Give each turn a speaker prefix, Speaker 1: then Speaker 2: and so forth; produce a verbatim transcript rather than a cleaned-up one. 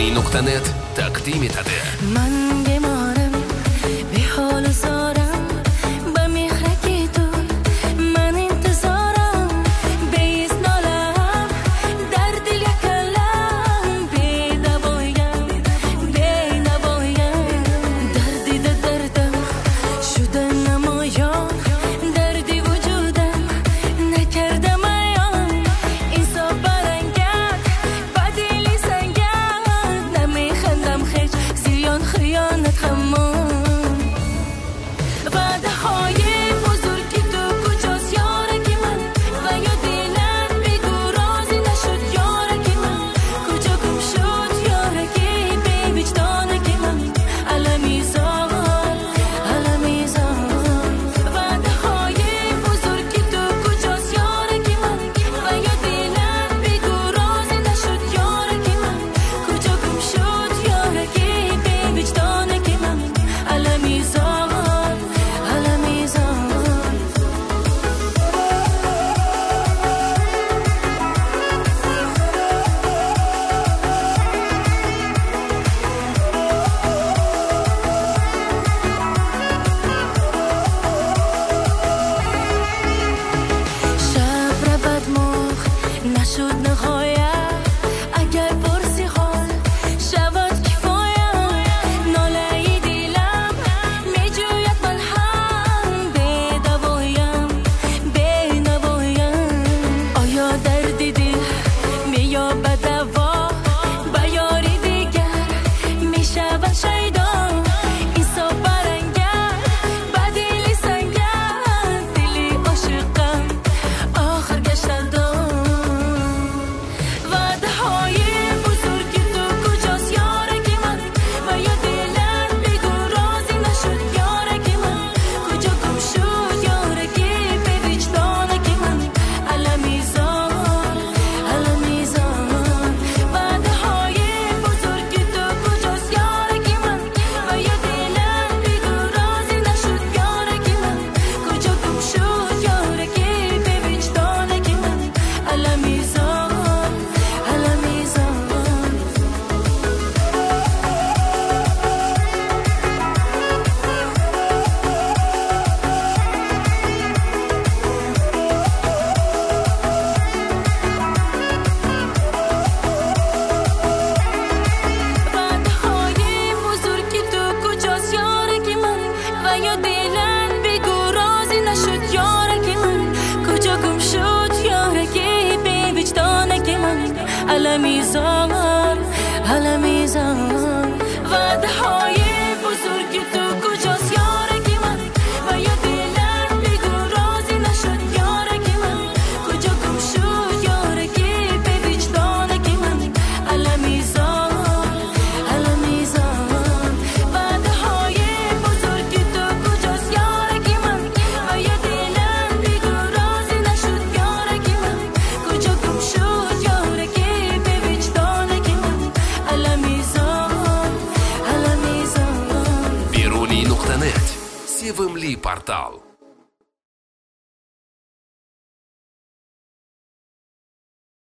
Speaker 1: بیرونی نقطه نت تقدیم etadi.
Speaker 2: من بیمارم به حال زارم با مهرکی تو من انتظارم بیست نالم در دل یک کلم بی نوایم بی نوایم دردی در دردم شده نمایان دردی وجودم نکردم ایان انصاف برنگرد بدیلی سنگرد نمیخندم خیش زیان خیانت خمون وعده های بزرگی تو کجاست یارکی من و یا دلت بگو رازی نشد یارکی من کجا گم شد یارکی بی وجدانکی من علمی زار علمی زار وعده های بزرگی تو کجاست یارکی من و یا دلت بگو رازی نشد یارکی من کجا گم شد یارکی بی وجدانکی من علمی زار علمی زار شب رود مرغ نشد نهایت اگر پرسی حال شود کفایت ناله دلم میجوید من هم بی دوایم بی نوایم آیا درد دل مییابد دوا با یاری دیگر میشود شیدا انصاف برنگرد بدیلی سنگرد دلی عاشقم آخر گشتندم وعده های بزرگی تو کجاست یارکی من و یا دلت بگو رازی نشد یارکی من کجا گم شد یارکی به وجدانکی من علمی زار علمی زار وعده های بزرگی تو کجاست یارکی من و یا دلت بگو رازی نشد یارکی من کجا گم شد یارکی به وجدانکی من علمی زار علمی زار وعده های بزرگی تو کجاست یارکی من و یا دلت بگو رازی نشد یارکی من کجا گم شد یارکی بی وجدانکی من علمی زار علمی زار وعده های بزرگی تو کجاست یارکی من و یا دلت بگو رازی نشد یارکی من کجا گم شد یارکی به وجدانکی من علمی زار علمی زار وعده های بزرگی تو کجاست یارکی من و یا دلت بگو رازی نشد یارکی من کجا گم شد یارکی به وجدانکی من علمی زار علمی زار
Speaker 1: بیرونی نقطه نت Севымли портал.